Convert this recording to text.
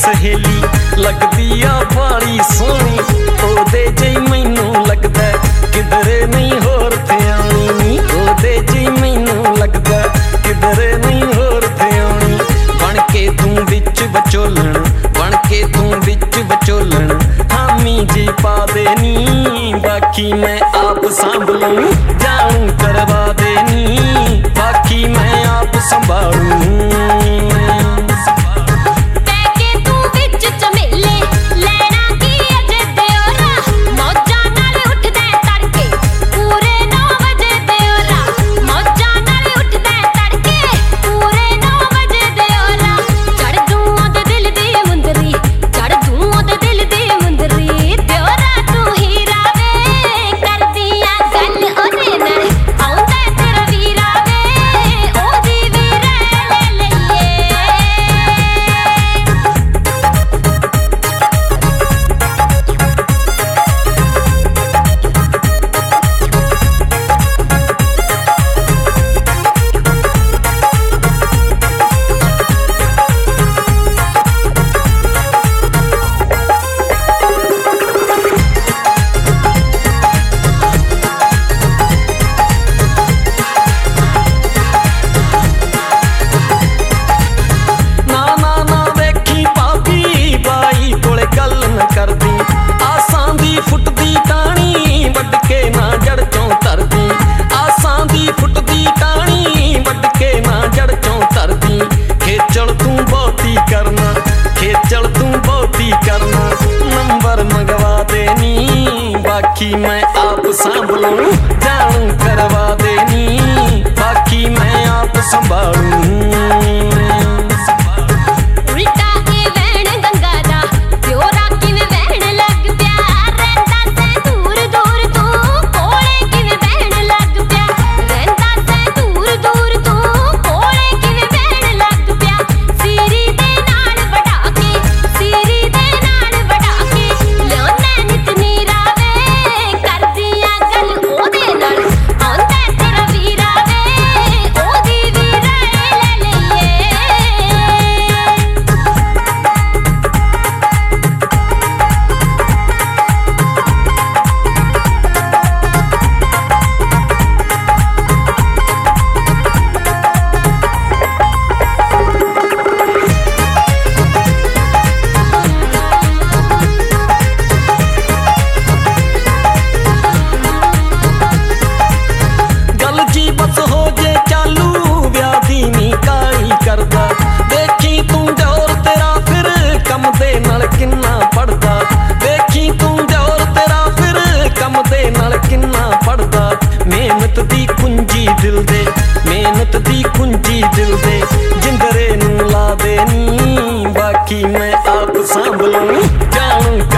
सहेली लगदी आ बाली सोहनी, ओदे जई मैनू लगदा किधरे नहीं होर ते आनी नी, ओदे जई मैनू लगदा किधरे नहीं होर ते आनी। बन के तू विच विचोलण, बन के तू विच विचोलण, हामी जी पा देनी, बाकी मैं आप संभलूं, जानू करवा देनी, बाकी मैं आप संभालूं। बाकी मैं आप संभलूं, जानू करवा देनी, बाकी मैं आप संभालूं। मेहनत दी कुंजी दिल दे, मेहनत दी कुंजी दिल दे, जिंदरे नू ला देनी, बाकी मैं आप संभलूं, जानू